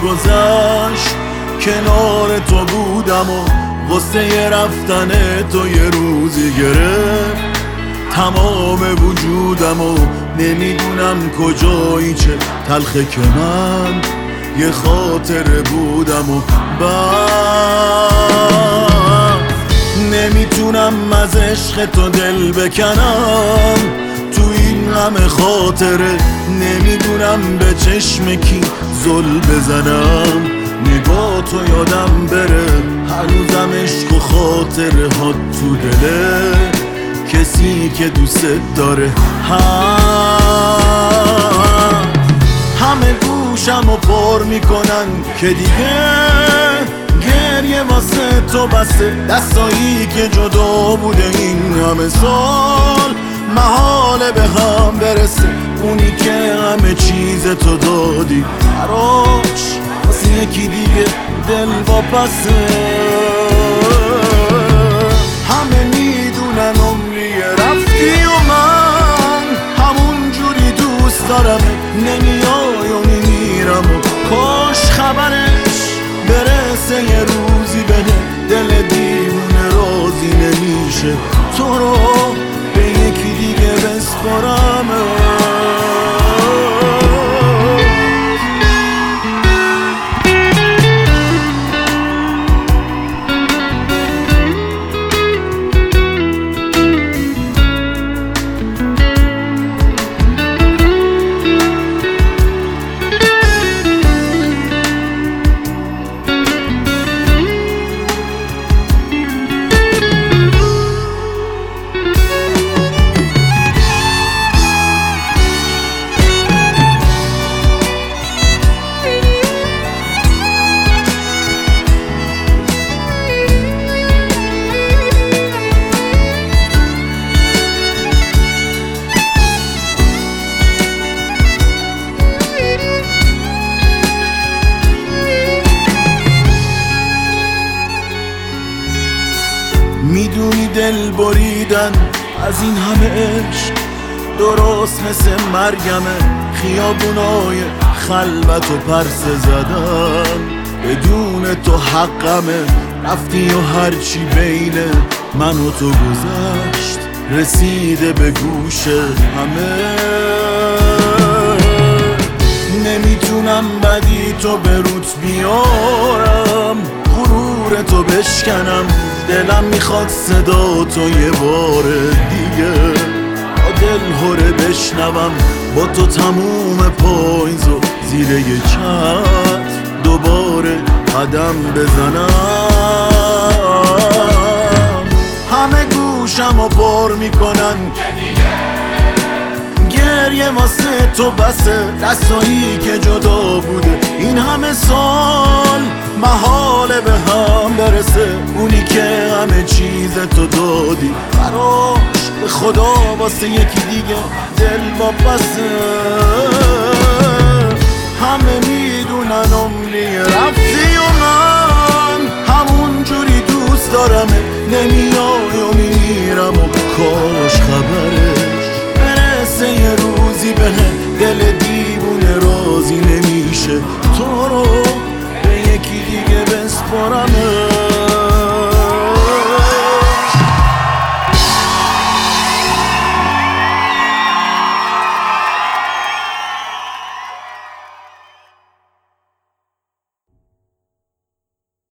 گذشت کنار تو بودم و غصه رفتن تو یه روزی گرفت تمام وجودم و نمیدونم کجایی چه تلخه که من یه خاطره بودم و نمیتونم از عشق تو دل بکنم تو این غم خاطره نمیدونم به چشم کی زل بزنم نگاه تو یادم بره هنوزم عشق و خاطره ها تو دله کسی که دوست داره همه گوشم رو پر میکنن که دیگه گریه واسه تو بسته دستایی که جدا بوده این همه سال محاله به هم برسه اونی که همه چیز تو دادی براش واسه یکی دیگه دل واپسه همه میدونن عمری رفتی و من همون جوری دوست دارم نمیای و میمیرم و کاش خبرش برسه یه روزی بده دل دیوونه راضی نمیشه تو رو به یکی دیگه بسپارم میدونی دل بریدن از این همه عشق درست مثل مرگمه خیابونای خلوت و پرسه زدن بدون تو حقمه رفتی و هرچی بین من و تو گذشت رسیده به گوش همه نمیتونم بدی تو به روت بیارم غرور تو بشکنم دلم میخواد صدا تو یه بار دیگه با دل هره بشنوم با تو تموم پاییز و زیر یه چتر دوباره قدم بزنم همه گوشم رو پر میکنن گریه واسه تو بسه دستایی که جدا بوده این همه سال محاله به هم برسه اونی که همه چیز تو دادی براش به خدا واسه یکی دیگه دل واپسه همه میدونن عمری رفتی و من همون جوری دوست دارم نمیای و میمیرم و کاش خبرش برسه یه روزی به دل دیوونه راضی نمیشه تو رو به یکی دیگه بسپارم